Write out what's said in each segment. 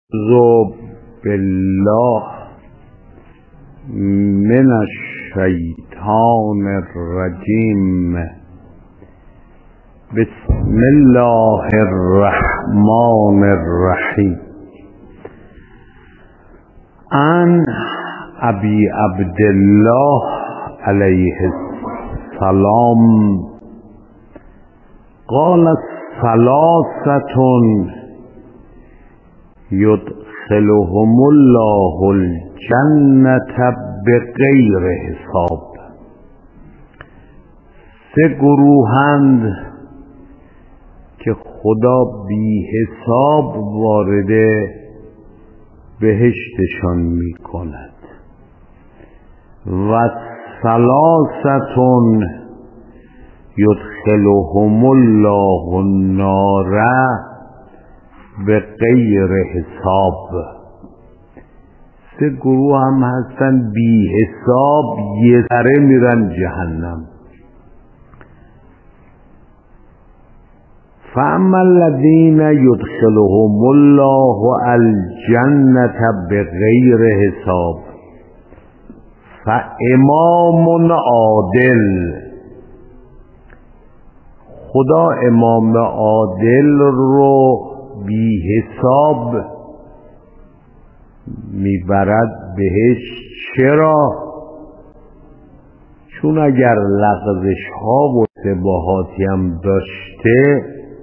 اعوذ بالله من الشیطان الرجیم. بسم الله الرحمن الرحیم. عن ابی عبدالله علیه السلام قال ثلاثة یدخلهم الله الجنة بغیر حساب. سه گروهند که خدا بی حساب وارد بهشتشان می کند. و ثلاثة یدخلهم الله النار به غیر حساب. سه گروه هم هستن بی حساب یه ذره میرن جهنم. فاما الذین یدخلهم الله الجنة بغیر حساب فامام عادل. خدا امام عادل رو بی حساب میبرد بهش. چرا؟ چون اگر لغزش ها و اشتباهاتی هم داشته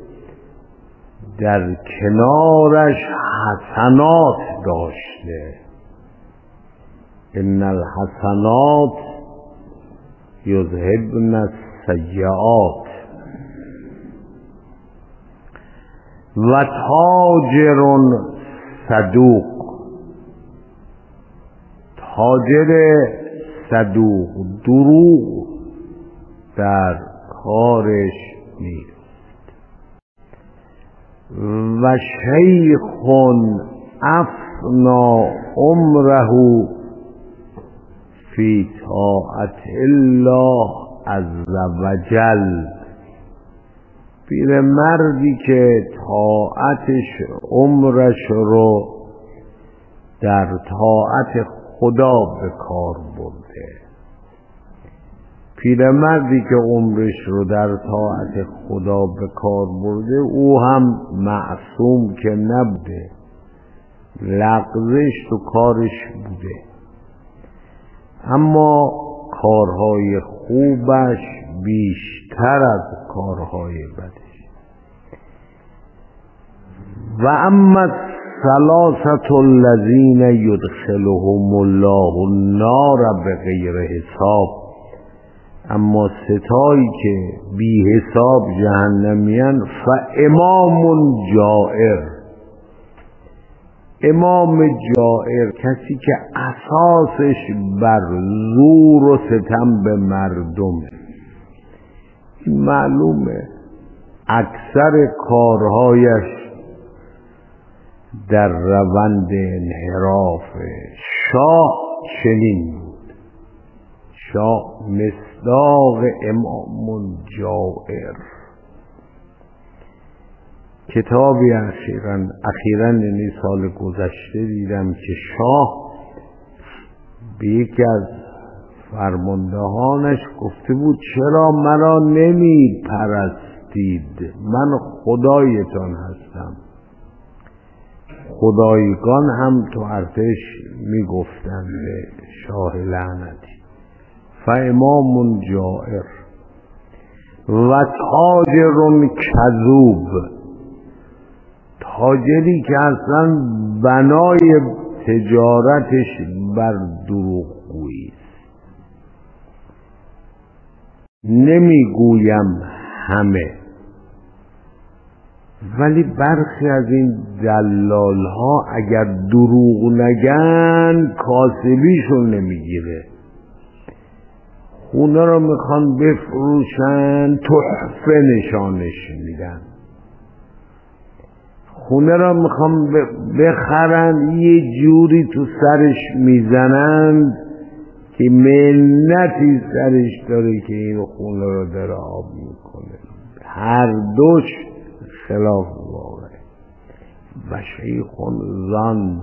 در کنارش حسنات داشته. ان الحسنات یذهبن السیئات. و تاجر صدوق. تاجر صدوق دروغ در کارش نیست. و شیخ افنا عمره فی طاعت الله عز وجل. پیرمردی که طاعتش عمرش رو در طاعت خدا به کار برده. پیرمردی که عمرش رو در طاعت خدا به کار برده او هم معصوم که نبوده، لغزش تو کارش بوده، اما کارهای خوبش بیشتر از کارهای بدش. و اما ثلاثة الذین یدخلهم الله النار بغیر حساب. اما ستایی که بی حساب جهنمیان فامام جائر. امام جائر کسی که اساسش بر زور و ستم به مردمه. این معلومه اکثر کارهایش در روند انحراف. شاه چنین بود. شاه مصداق امام جائر. کتابی اخیراً یعنی سال گذشته دیدم که شاه به یکی از فرماندهانش گفته بود چرا مرا نمی پرستید؟ من خدایتان هستم. خدایگان هم تو ارتش می گفتن به شاه لعنتی. فامام جائر. و تاجر کذوب. تاجری که اصلا بنای تجارتش بر دروغگویی است. نمیگویم همه، ولی برخی از این دلال ها اگر دروغ نگن کاسبیشون نمیگیره. خونه رو میخوان بفروشن تحفه نشانش میدن. خونه را میخوام بخرن یه جوری تو سرش میزنند که منتی سرش داره که این خونه را داره آب میکنه. هر دوش خلاف واقعه. و شیخ زان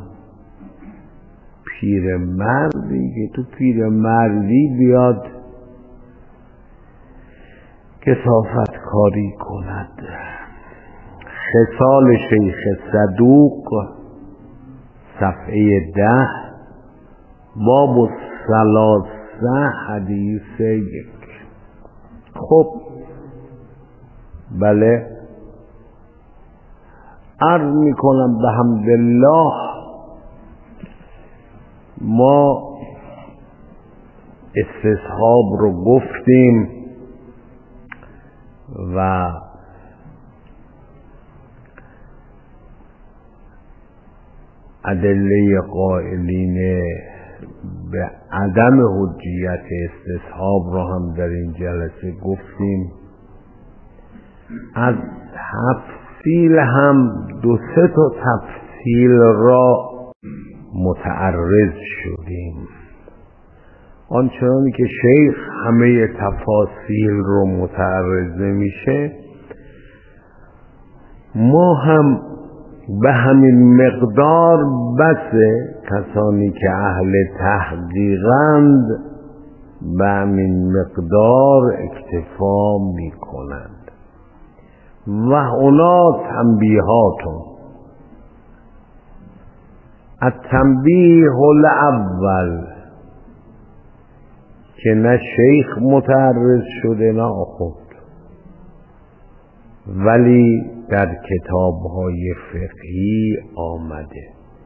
پیرمردی که تو پیرمردی بیاد کثافت کاری کند. خصال شیخ صدوق صفحه 10 باب 13 حدیث 1. خب بله، عرض میکنم به حمدالله ما استصحاب رو گفتیم و ادله قائلین به عدم حجیت استصحاب رو هم در این جلسه گفتیم. از تفصیل هم 2-3 تا تفصیل را متعرض شدیم. آنچنانی که شیخ همه تفاصیل رو متعرض نمیشه، ما هم به همین مقدار بسه کسانی که اهل تحقیقند به همین مقدار اکتفا میکنند. و اونا تنبیهاتون التنبیه الاول که نه شیخ متعرض شده نه آخوند، ولی در کتاب‌های فقهی آمده.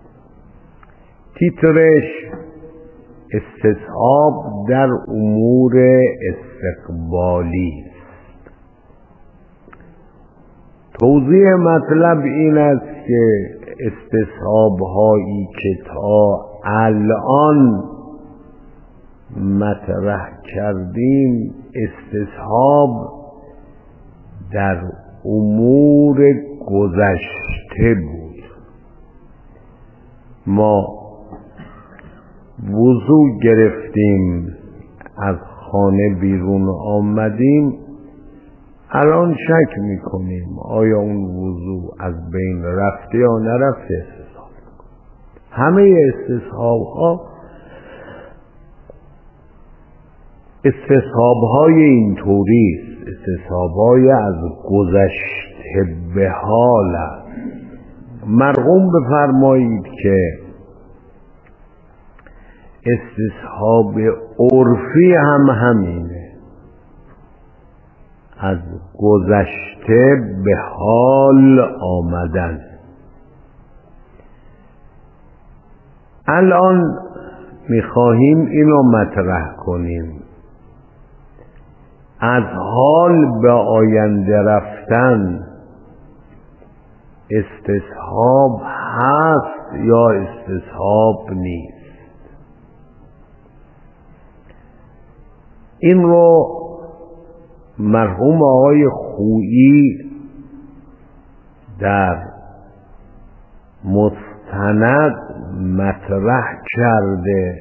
تیترش استصحاب در امور استقبالی است. توضیح مطلب این است که استصحاب‌هایی که تا الان مطرح کردیم استصحاب در امور گذشته بود. ما وضو گرفتیم، از خانه بیرون آمدیم، الان شک میکنیم آیا اون وضو از بین رفته یا نرفته. استصحاب همه استصحاب‌های اینطوری است. استصحاب‌های از گذشته به حال است. مرحوم بفرمایید که استصحاب عرفی هم همینه، از گذشته به حال آمدن. الان میخواهیم اینو مطرح کنیم. از حال به آینده رفتن استصحاب هست یا استصحاب نیست؟ این رو مرحوم آقای خویی در مستند مطرح کرده.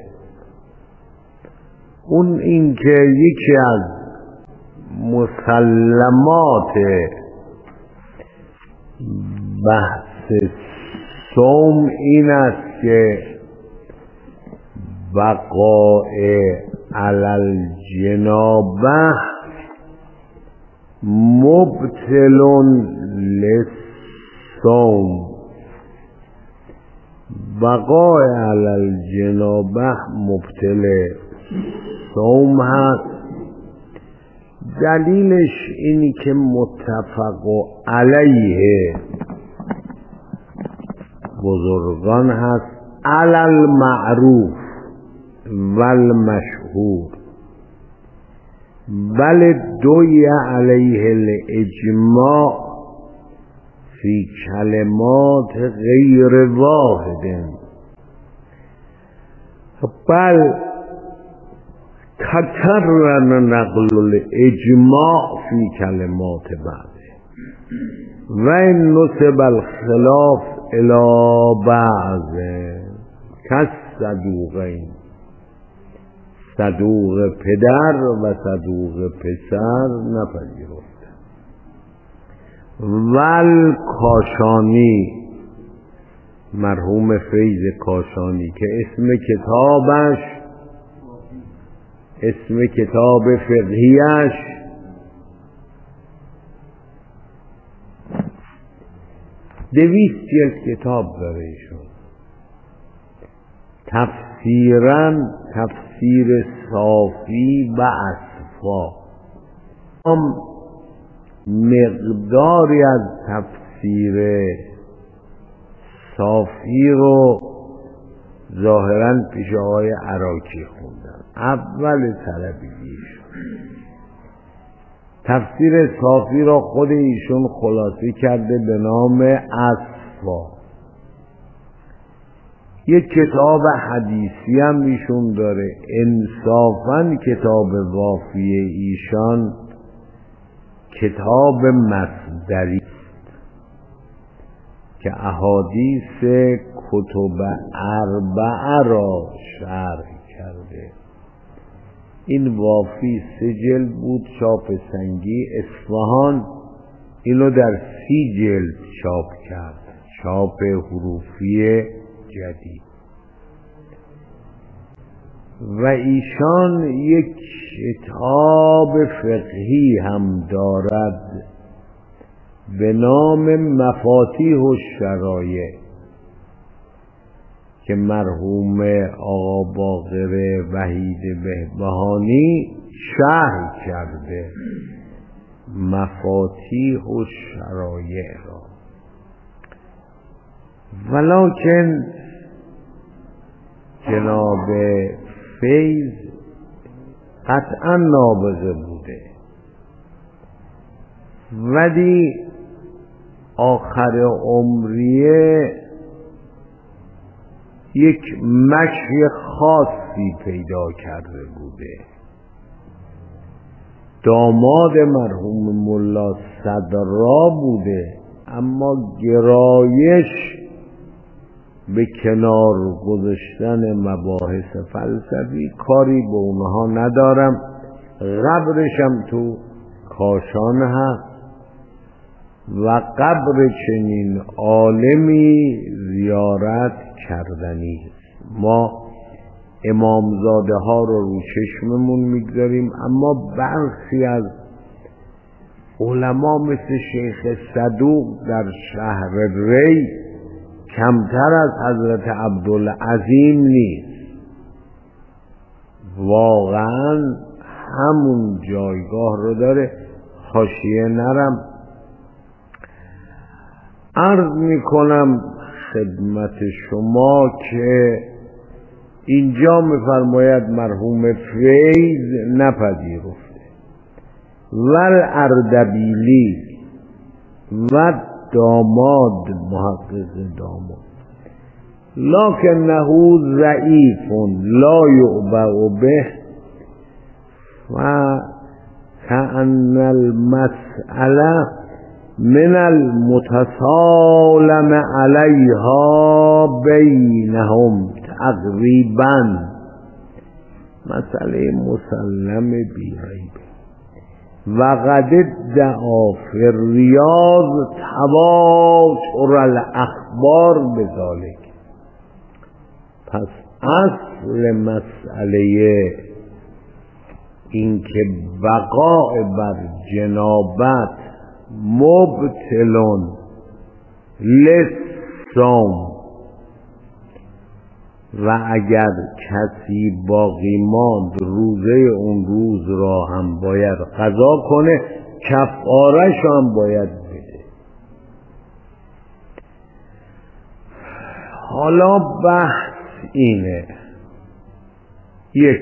اون این که یکی از مسلمات بحث صوم این است که بقاء علی الجنابه مبطل للصوم. بقاء علی الجنابه مبطل صوم هست. دلیلش اینی که متفق علیه بزرگان هست، علی المعروف و المشهور، بل دوی علیه الاجماع فی کلمات غیر واحد، بل تکرر نقل الاجماع فی کلمات بعده و این نسب الخلاف الی بعض کس صدوقین، صدوق پدر و صدوق پسر نپذیرفته. ول کاشانی مرحوم فیض کاشانی که اسم کتاب فقهیش دویست جلد کتاب داره ایشون. تفسیر صافی و اصفا. مقداری از تفسیر صافی رو ظاهراً پیش آقای عراقی خوندم، اول طلبگیشون. تفسیر صافی را خود ایشون خلاصه کرده به نام اصفا. یک کتاب حدیثی هم ایشون داره. انصافاً کتاب وافی ایشان کتاب مصدری که احادیث کتب اربعه را شرح کرده. این وافی 3 جلد بود، چاپ سنگی اصفهان. اینو در 30 جلد چاپ کرد، چاپ حروفی جدید. و ایشان یک کتاب فقهی هم دارد به نام مفاتیح الشرایع که مرحوم آقا باقر وحید بهبهانی شرح کرده. مفاتیح الشرایع را ولکن جناب فیض قطعا نابغه بوده، ولی آخر عمریه یک مشی خاصی پیدا کرده بوده. داماد مرحوم ملا صدرا بوده، اما گرایش به کنار گذاشتن مباحث فلسفی کاری به اونها ندارم. قبرشم تو کاشان هست و قبر چنین عالمی زیارت کردنی است. ما امامزاده ها رو چشممون میگذاریم، اما برخی از علما مثل شیخ صدوق در شهر ری کمتر از حضرت عبدالعظیم نیست. واقعا همون جایگاه رو داره. حاشیه نرم عرض میکنم خدمت شما که اینجا میفرماید مرحوم فیض نپذیرفته ول اردبیلی و داماد محقق داماد لکنه ضعیف لا یعبأ به و کأن المسأله من المتسالم علیها بینهم تقریبا مسئله مسلم بی‌ریبه و قد ادعا فی الریاض تواتر الاخبار بذالک. پس اصل مسئله این که بقاء بر جنابت مبتلون للصوم و اگر کسی باقی ماند روزه اون روز را هم باید قضا کنه، کفارش هم باید بده. حالا بحث اینه، یک،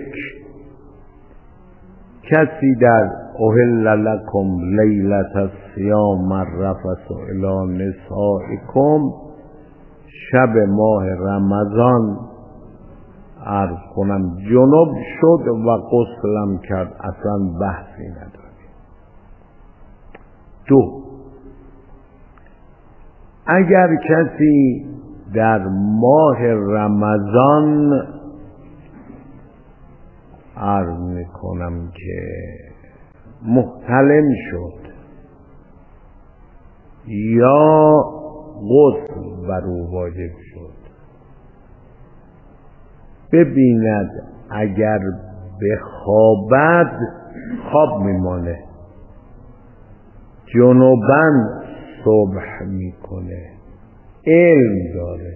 کسی در احل لکم لیلة الصیام الرفث الی نسائکم شب ماه رمضان عرض کنم جنب شد و غسلم کرد، اصلا بحثی نداره. دو، اگر کسی در ماه رمضان عرض میکنم که محتلم شد یا غسل بر او واجب شد. ببیند اگر بخوابد خواب میمانه، جنوباً صبح میکنه، علم داره.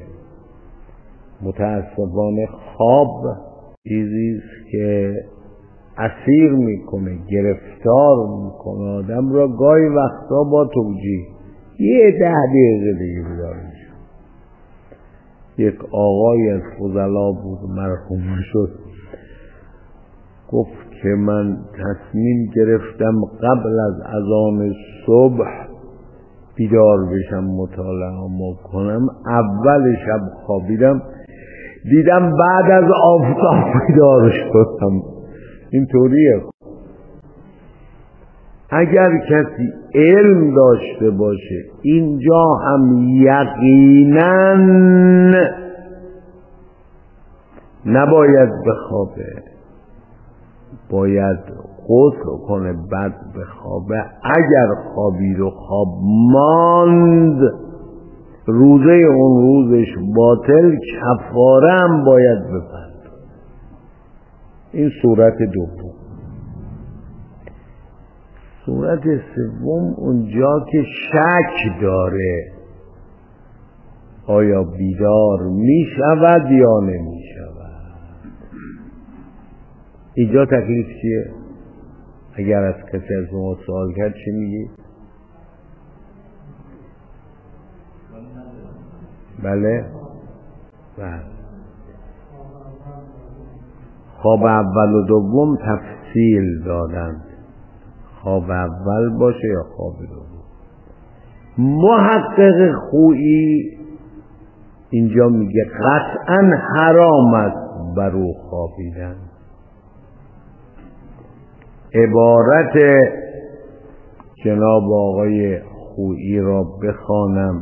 متاسفانه خواب چیزیست که اسیر میکنه، گرفتار میکنه آدم را. گاهی وقتا با توجیه 10 دقیقه دیگه بیدار میشه. یک آقای از فضلا بود، مرحوم شد، گفت که من تصمیم گرفتم قبل از اذان صبح بیدار بشم، مطالعه کنم. اول شب خوابیدم، دیدم بعد از آفتاب بیدار شدم. اینطوریه. اگر کسی علم داشته باشه اینجا هم یقینا نباید بخوابه، باید غسل کنه بعد بخوابه. اگر خوابید و خواب ماند روزه اون روزش باطل، کفاره هم باید بپرد. این صورت دوم. صورت سوم اونجا که شک داره آیا بیدار می شود یا نمی شود. اینجا تکلیف چیه؟ اگر از کسی از ما سوال کرد چی میگی؟ بله؟ بله. خواب اول و دوم تفصیل دادند، خواب اول باشه یا خواب دوم. محقق خویی اینجا میگه قطعا حرام است بر او خوابیدن. عبارت جناب آقای خویی را بخوانم.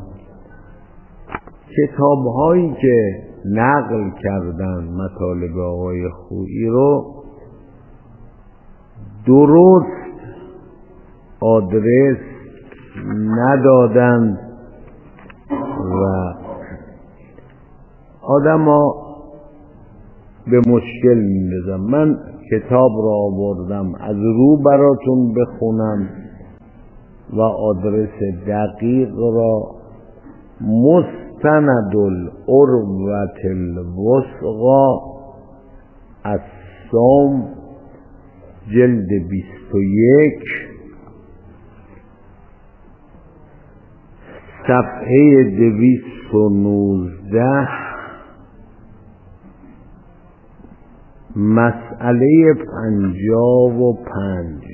کتاب هایی که نقل کردن مطالب آقای خویی رو درست آدرس ندادند و آدم ها به مشکل میندازن. من کتاب را آوردم از رو براتون بخونم و آدرس دقیق را: مستند العروة الوثقی الصوم، جلد 21، صفحه 219، مسئله 55.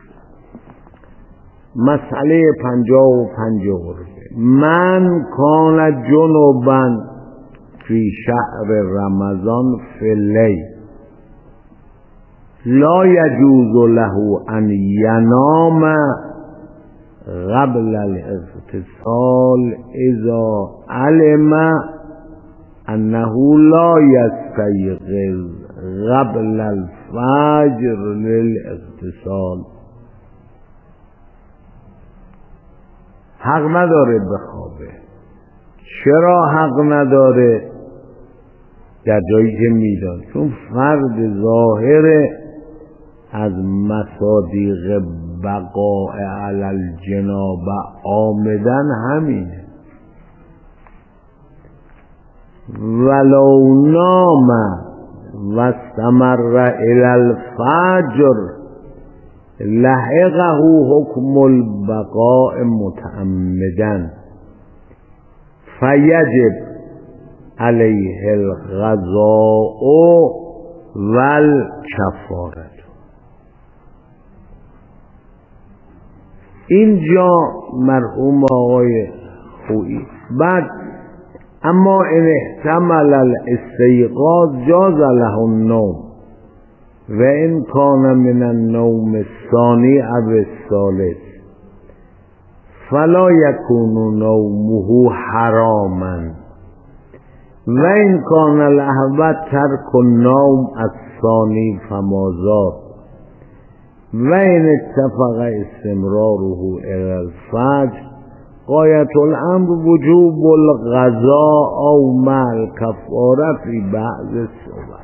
مسئله 55: من کان جنوبا فی شهر رمضان فی اللیل لا یجوز له ان ینام قبل الاغتسال اذا علم انه لا یستیقظ قبل الفجر للاغتسال. حق نداره بخوابه. چرا حق نداره؟ در جایی که میدان، چون فرد ظاهر از مصادیق بقاء علی الجنابه آمدن همینه. ولو نام و استمر الی الفجر لحقه حکم البقاء متعمدا فیجب علیه القضاء والکفاره. اینجا مرحوم آقای خویی بعد اما ان احتمل الاستیقاظ جاز له النوم و ان کان من النوم الثانی او الثالث فلا یکون نومه حراما و ان کان الاحوط ترک النوم الثانی فمازاد و ان اتفق استمراره الى الفجر غایت الامر وجوب القضاء او مع الکفاره فی بعض الصور.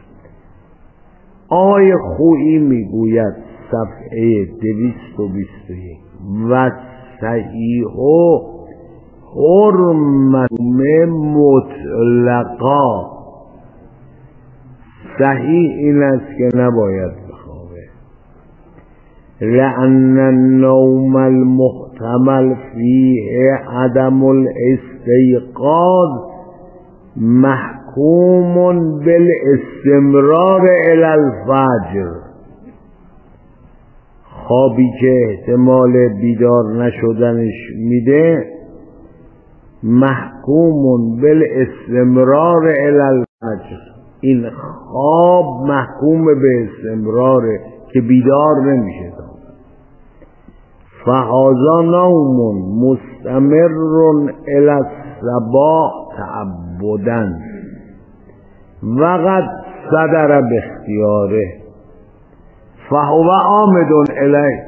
آقای خویی میگوید صفحه 221 و صحیح و حرمت مطلقا. صحیح این است که نباید بخوابه، لأن النوم المحتمل فیه عدم الاستيقاظ محکوم بالاستمرار الی الفجر. خوابی که احتمال بیدار نشدنش میده محکوم بالاستمرار الی الفجر. این خواب محکوم به استمراره که بیدار نمیشه. فهذا نوم مستمر الی الصباح تعبدا وقد صدر باختیاره فهو عامد الیه.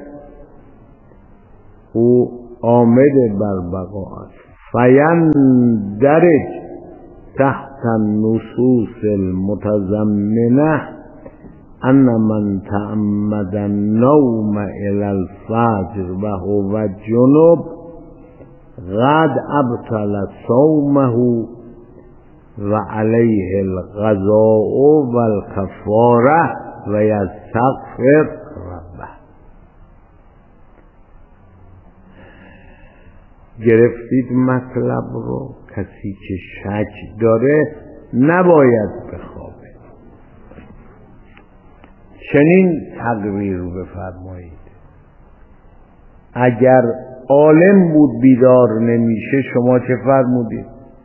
او عامد بر بقا است. فیندرج تحت النصوص المتضمنه ان من تعمد النوم الى الفجر و هو جنب قد ابطل صومه و علیه القضاء و الکفاره و یستغفر ربه. گرفتید مطلب رو؟ کسی که شک داره نباید بخوابه. چنین تقریر رو بفرمایید. اگر عالم بود بیدار نمیشه شما چه فرمودید؟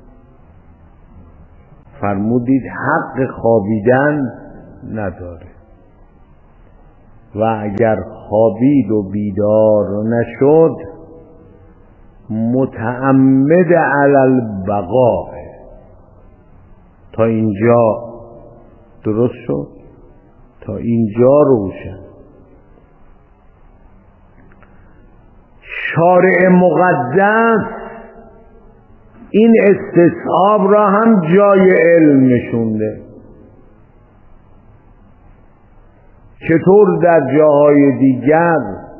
فرمودید حق خوابیدن نداره. و اگر خوابید و بیدار نشد متعمد علی البقاء. تا اینجا درست شد؟ تا اینجا روشن. شارع مقدس این استصحاب را هم جای علم نشونده. چطور در جاهای دیگر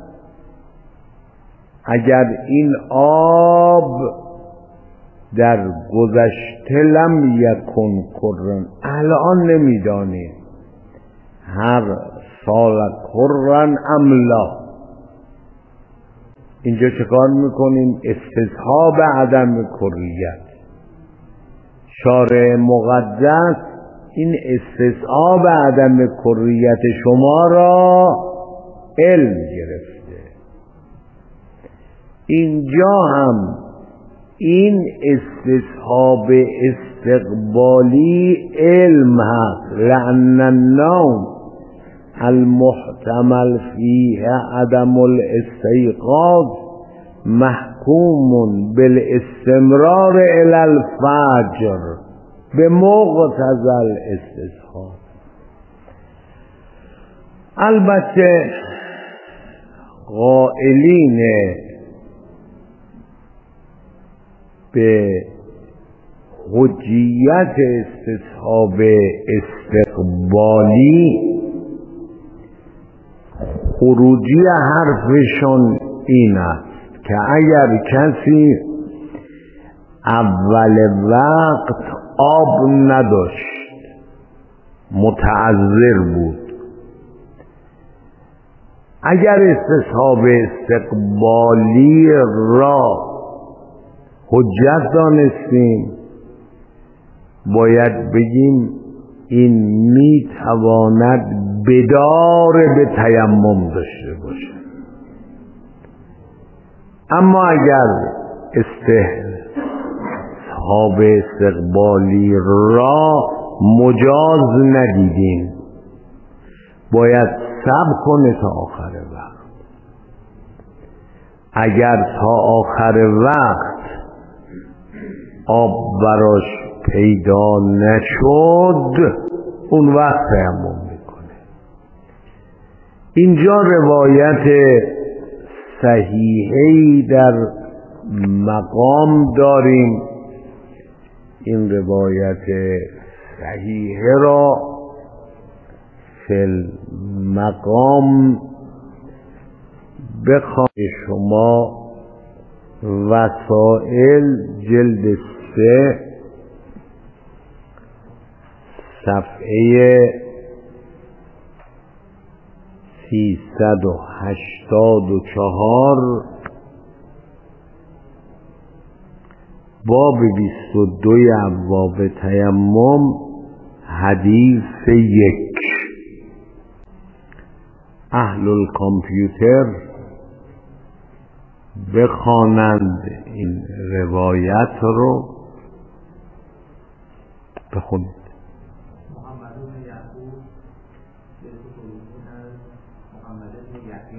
اگر این آب در گذشته لم یکن کرن، الان نمیدانیم هر سال کرن املا، اینجا چه کار میکنیم؟ استصحاب عدم کریت. شارع مقدس این استصحاب عدم کریت شما را علم گرفته. اینجا هم این استصحاب استقبالی علم هست. لأن النوم المحتمل فیه عدم الاستيقاظ محکوم بالاستمرار الی الفجر به مقتضی الاستصحاب. البته قائلین به حجیت استصحاب استقبالی خروجی حرفشون این است که اگر کسی اول وقت آب نداشت، متعذر بود، اگر استصحاب استقبالی را حجت دانستیم باید بگیم این میتواند بدار به تیمم داشته باشه. اما اگر استصحاب استقبالی را مجاز ندیدیم باید صبر کنه تا آخر وقت. اگر تا آخر وقت آب براش پیدا نشد اون وقت تیمم میکنه. اینجا روایت صحیحی در مقام داریم. این روایت صحیحه را فی مقام بخواهید شما وسائل جلد 3 صفحه 384 باب 22 ابواب تیمم حدیث 1. اهل الکامپیوتر بخوانند این روایت رو. بخونید. محمد بن یعقوب به خصوص از محمد بن یحیی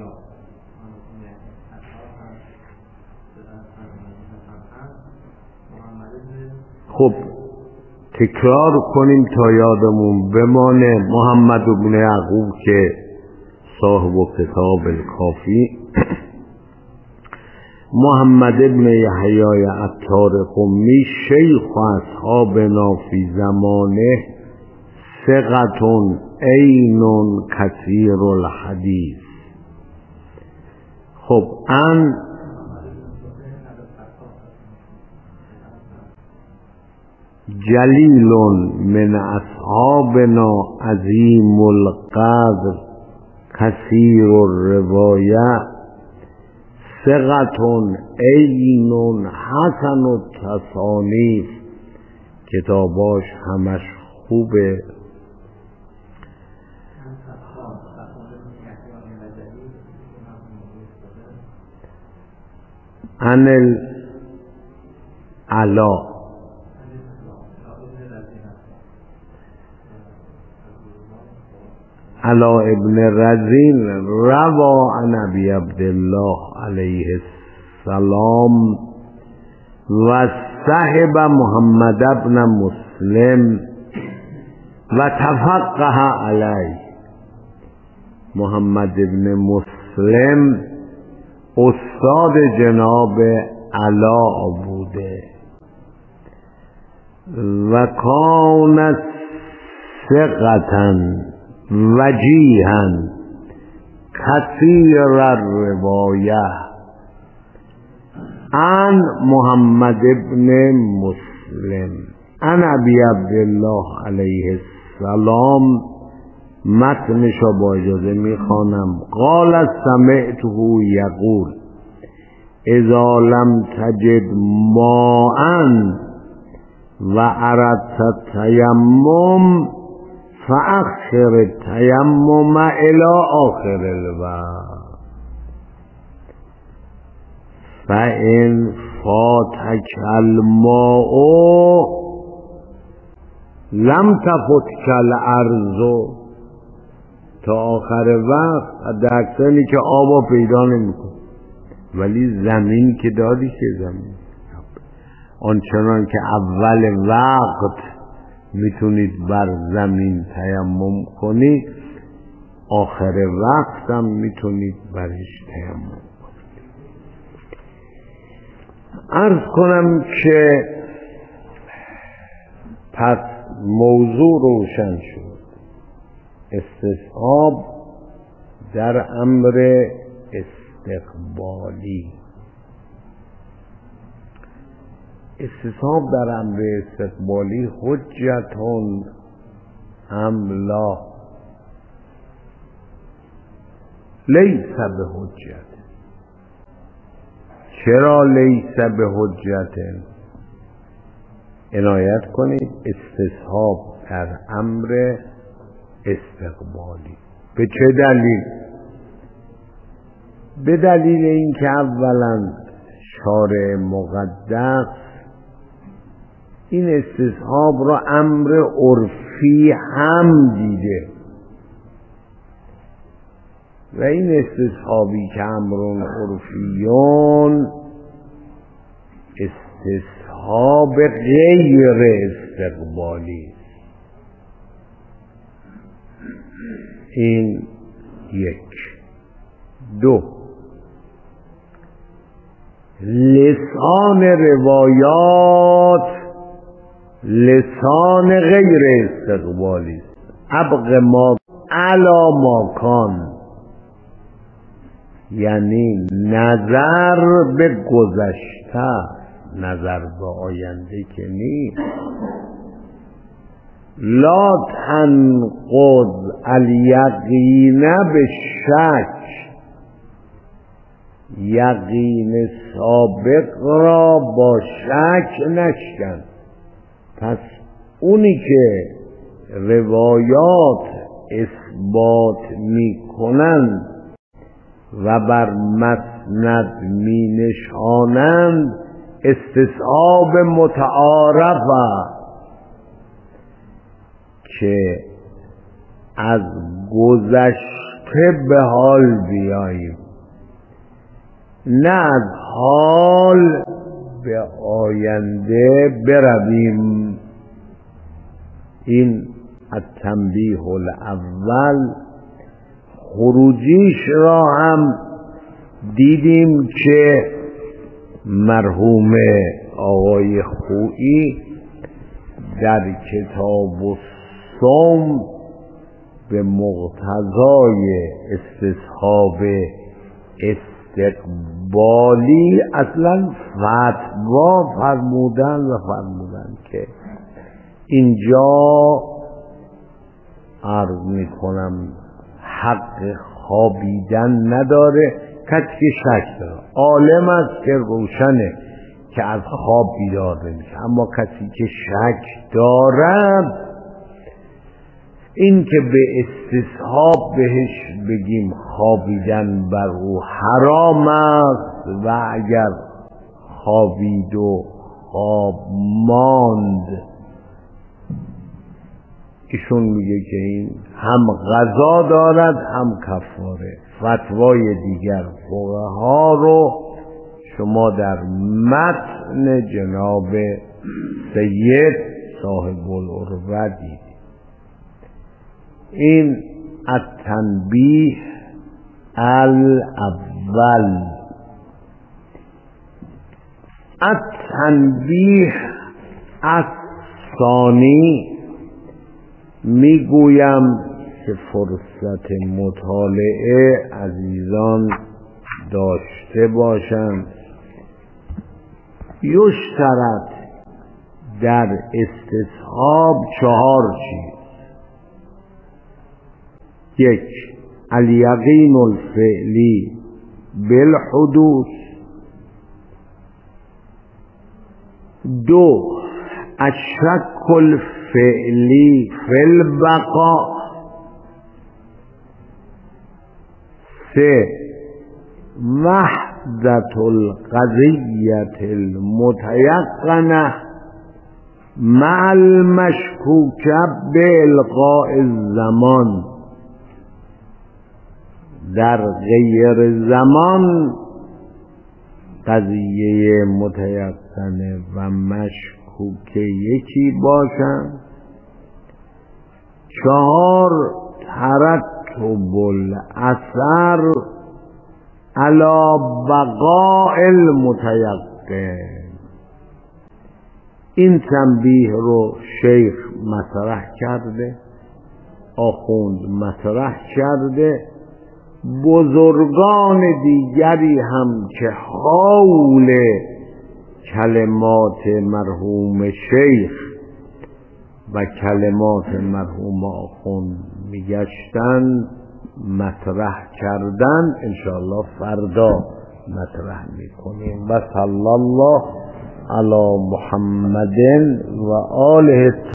خب تکرار کنیم تا یادمون بمانه. محمد بن یعقوب که صاحب کتاب الکافی، محمد بن یحیی عطار قمی شیخ و اصحابنا فی زمانه ثقة عین کثیر الحدیث. خب ان جلیل من اصحابنا عظیم القدر کثیر الروایه ثقة عین حسن التصانیف. کتاباش همش خوبه. عن العلا علا ابن رزین روا عن ابی عبدالله علیه السلام و صحب محمد ابن مسلم و تفقه علیه. محمد ابن مسلم استاد جناب علا بوده و کان ثقة وجیها کثیر الروایه عن محمد ابن مسلم عن ابی عبدالله علیه السلام. متنشو با اجازه میخوانم. قال سمعته یقول اذا لم تجد ماء و اردت التیمم فاخر التیمم الى آخر الوقت فان فاتک الماء لم تفتک الارض. تا آخر وقت دکتنی که آبا پیدا نمیکن، ولی زمین که دادی که زمین آنچنان که اول وقت میتونید بر زمین تیمم کنید، آخر وقت هم میتونید برش تیمم کنید. عرض کنم که پس موضوع روشن شد. استصحاب در امر استقبالی. استصحاب در امر استقبالی حجتون ام لا؟ لیس به حجت. چرا لیس به حجت؟ عنایت کنید. استصحاب در امر استقبالی. به چه دلیل؟ به دلیل اینکه اولا شارع مقدس این استصحاب را امر عرفی هم دیده و این استصحابی که امر عرفیون استصحاب غیر استقبالی. این یک. دو، لسان روایات لسان غیر استقبالی است. ابق ما علی ما کان، یعنی نظر به گذشته، نظر به آینده که نیست. لا تنقض الیقین به شک، یقین سابق را با شک نشکن. پس اونی که روایات اثبات می کنند و بر مسند می نشانند استصحاب متعارفه که از گذشته به حال بیاییم، نه از حال به آینده برویم. این التنبیه الاول. خروجیش را هم دیدیم که مرحوم آقای خویی در کتاب الصوم به مقتضای استصحاب استقبالی اصلا فتوا فرمودن و فرمودن که اینجا عرض میکنم حق خوابیدن نداره کسی که شک داره. عالم است که روشنه که از خواب بیدار نمیشه، اما کسی که شک دارد این که به استصحاب بهش بگیم خوابیدن بر او حرام است و اگر خوابید و خواب ماند، ایشون میگه که این هم قضا دارد هم کفاره. فتوای دیگر فقها رو شما در متن جناب سید صاحب العروة دید. این التنبیه الاول. التنبیه الثانی، میگویم که فرصت مطالعه عزیزان داشته باشند. یشترط در استصحاب 4 چیز. 1 الیقین الفعلی بالحدوث. 2 الشک الفعلی فی البقاء. 3 وحدت القضیة المتیقنه مع المشکوک بالغاء الزمان. در غیر زمان قضیه متیقنه و مشکوک یکی باشند. 4 ترتب الاثر علی بقاء المتیقن. این تنبیه رو شیخ مطرح کرده، آخوند مطرح کرده، بزرگان دیگری هم که حول کلمات مرحوم شیخ و کلمات مرحوم آخوند میگشتن مطرح کردن. انشاءالله فردا مطرح میکنیم. و صلی الله علی محمد و آله